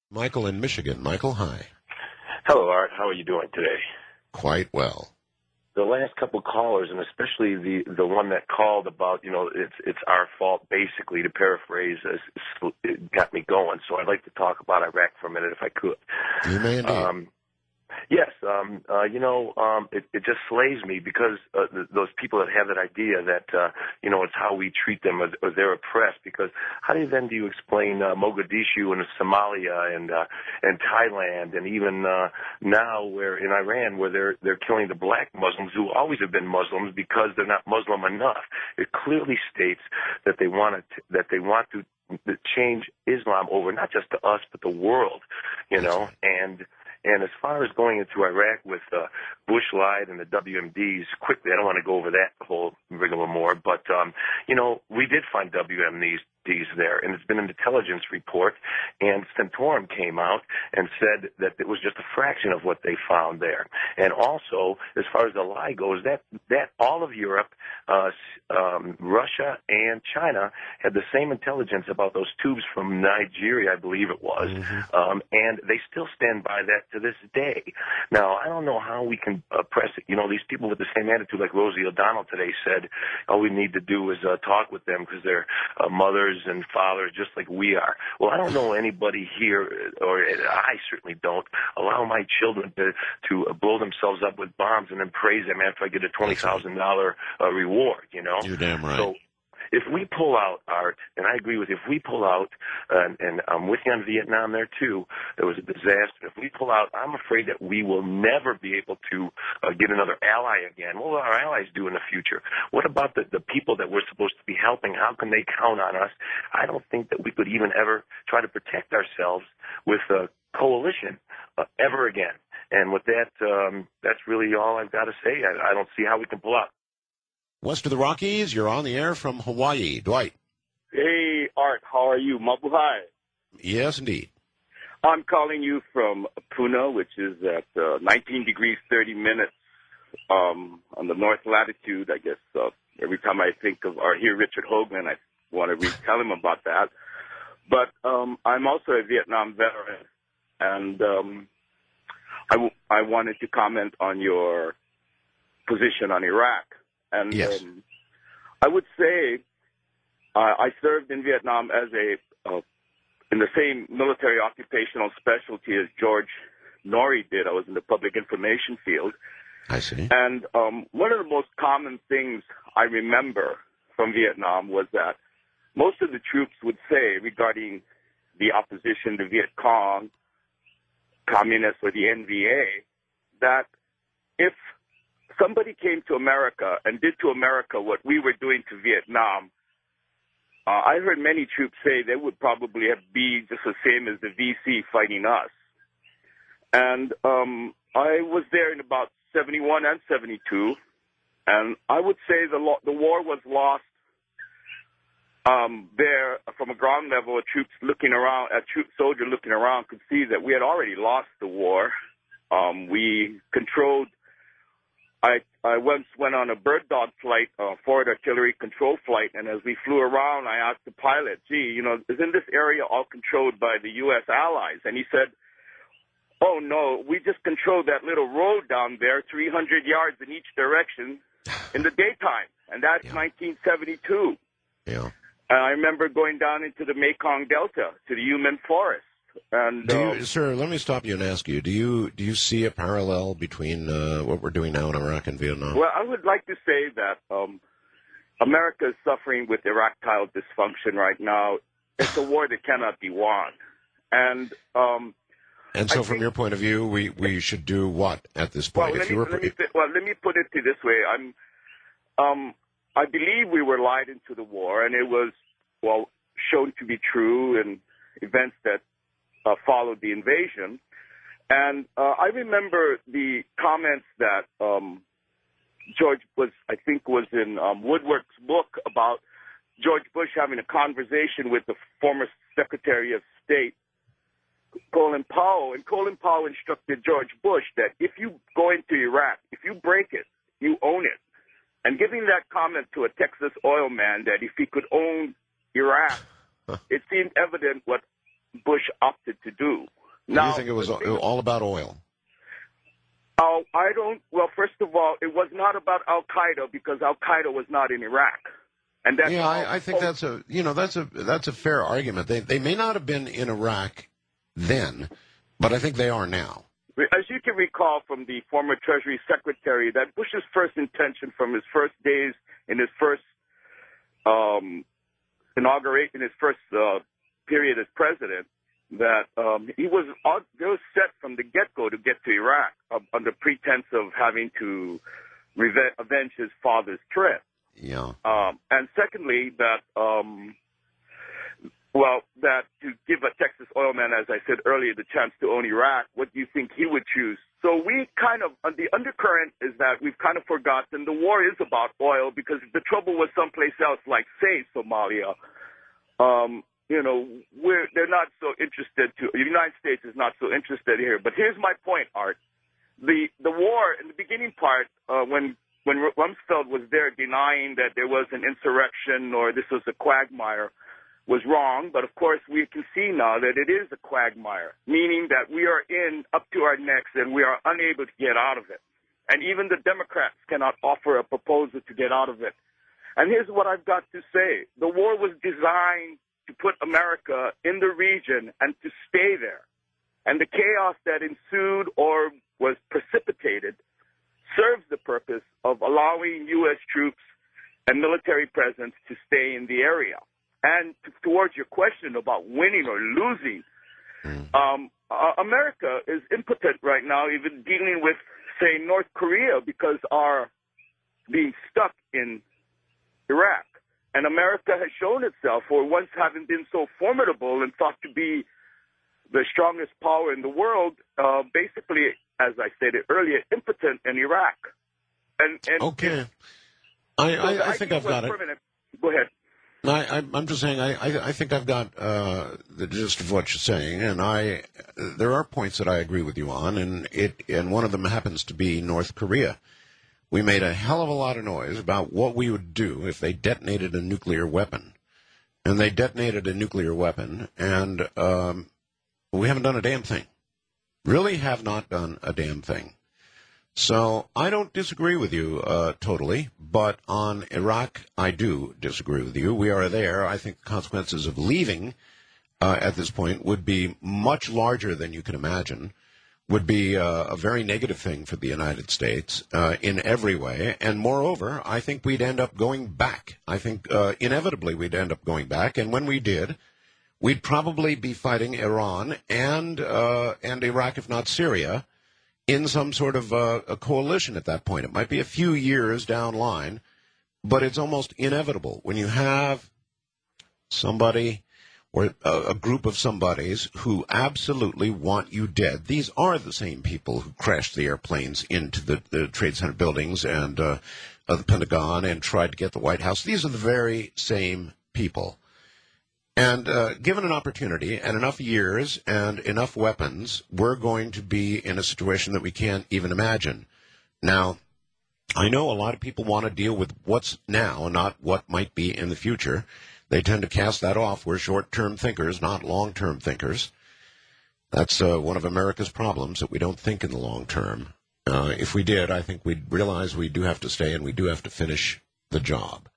Michael in Michigan. Michael, hi. Hello, Art. How are you doing today? Quite well. The last couple of callers, and especially the one that called about, it's our fault, basically, to paraphrase, it got me going. So I'd like to talk about Iraq for a minute, if I could. You may indeed. Yes, it just slays me because those people that have that idea that, it's how we treat them or they're oppressed. Because how do you explain Mogadishu and Somalia and Thailand and even now where in Iran where they're killing the black Muslims who always have been Muslims because they're not Muslim enough? It clearly states that they want to change Islam over not just to us but the world, And as far as going into Iraq with Bush lied and the WMDs, quickly, I don't want to go over that whole rigmarole, but, we did find WMDs there, and it's been an intelligence report, and Centaurum came out and said that it was just a fraction of what they found there. And also, as far as the lie goes, that all of Europe, Russia, and China had the same intelligence about those tubes from Nigeria, I believe it was, and they still stand by that to this day. Now, I don't know how we can press it. These people with the same attitude, like Rosie O'Donnell today said, all we need to do is talk with them because they're mothers and fathers just like we are. Well, I don't know anybody here, or I certainly don't, allow my children to blow themselves up with bombs and then praise them after I get a $20,000 reward, You're damn right. So if we pull out, Art, and I agree with you, if we pull out, and I'm with you on Vietnam there too, there was a disaster. If we pull out, I'm afraid that we will never be able to get another ally again. What will our allies do in the future? What about the people that we're supposed to be helping? How can they count on us? I don't think that we could even ever try to protect ourselves with a coalition ever again. And with that, that's really all I've got to say. I don't see how we can pull out. West of the Rockies, you're on the air from Hawaii. Dwight. Hey, Art, how are you? Mabuhay. Yes, indeed. I'm calling you from Puna, which is at 19 degrees 30 minutes on the north latitude. I guess every time I think of or hear Richard Hoagland, I want to tell him about that. But I'm also a Vietnam veteran, and I wanted to comment on your position on Iraq. And yes. I would say I served in Vietnam as in the same military occupational specialty as George Norrie did. I was in the public information field. I see. And one of the most common things I remember from Vietnam was that most of the troops would say regarding the opposition, the Viet Cong, communists, or the NVA, that if somebody came to America and did to America what we were doing to Vietnam, I heard many troops say they would probably be just the same as the VC fighting us. And I was there in about 71 and 72, and I would say the war was lost there from a ground level. A soldier looking around could see that we had already lost the war. We controlled. I once went on a bird dog flight, forward artillery control flight, and as we flew around, I asked the pilot, isn't this area all controlled by the U.S. allies? And he said, oh, no, we just control that little road down there, 300 yards in each direction in the daytime, and that's 1972. Yeah. And I remember going down into the Mekong Delta to the Yumen Forest. And sir, let me stop you and ask you: Do you see a parallel between what we're doing now in Iraq and Vietnam? Well, I would like to say that America is suffering with erectile dysfunction right now. It's a war that cannot be won, and so, from your point of view, we should do what at this point? Let me put it this way: I believe we were lied into the war, and it was shown to be true in events that followed the invasion. And I remember the comments that George was in Woodward's book about George Bush having a conversation with the former Secretary of State, Colin Powell. And Colin Powell instructed George Bush that if you go into Iraq, if you break it, you own it. And giving that comment to a Texas oil man that if he could own Iraq, it seemed evident what Bush opted to do. Now, you think it was all about oil? I don't. Well, first of all, it was not about Al Qaeda because Al Qaeda was not in Iraq, and that's I think that's a fair argument. They may not have been in Iraq then, but I think they are now. As you can recall from the former Treasury Secretary, that Bush's first intention from his first days in his first inauguration, his first period as president, that he was set from the get-go to get to Iraq under pretense of having to avenge his father's threat. Yeah. And secondly, that to give a Texas oil man, as I said earlier, the chance to own Iraq, what do you think he would choose? So we kind of, the undercurrent is that we've kind of forgotten the war is about oil, because if the trouble was someplace else, like, say, Somalia, they're not so interested the United States is not so interested here. But here's my point, Art. The war, in the beginning part, when Rumsfeld was there denying that there was an insurrection or this was a quagmire, was wrong. But, of course, we can see now that it is a quagmire, meaning that we are in up to our necks and we are unable to get out of it. And even the Democrats cannot offer a proposal to get out of it. And here's what I've got to say. The war was designed to put America in the region and to stay there. And the chaos that ensued or was precipitated serves the purpose of allowing U.S. troops and military presence to stay in the area. And towards your question about winning or losing, America is impotent right now, even dealing with, say, North Korea, because our being stuck in Iraq. And America has shown itself, for once having been so formidable and thought to be the strongest power in the world, basically, as I stated earlier, impotent in Iraq. And okay. I think I've got it. Go ahead. I'm just saying, I think I've got the gist of what you're saying, and there are points that I agree with you on, and one of them happens to be North Korea. We made a hell of a lot of noise about what we would do if they detonated a nuclear weapon. And they detonated a nuclear weapon, and we haven't done a damn thing. Really have not done a damn thing. So I don't disagree with you totally, but on Iraq, I do disagree with you. We are there. I think the consequences of leaving at this point would be much larger than you can imagine, would be a very negative thing for the United States in every way. And moreover, I think we'd end up going back. I think inevitably we'd end up going back. And when we did, we'd probably be fighting Iran and Iraq, if not Syria, in some sort of a coalition at that point. It might be a few years down line, but it's almost inevitable. When you have somebody or a group of somebodies who absolutely want you dead. These are the same people who crashed the airplanes into the Trade Center buildings and the Pentagon and tried to get the White House. These are the very same people. And given an opportunity and enough years and enough weapons, we're going to be in a situation that we can't even imagine. Now, I know a lot of people want to deal with what's now, not what might be in the future. They tend to cast that off. We're short-term thinkers, not long-term thinkers. That's one of America's problems, that we don't think in the long term. If we did, I think we'd realize we do have to stay and we do have to finish the job.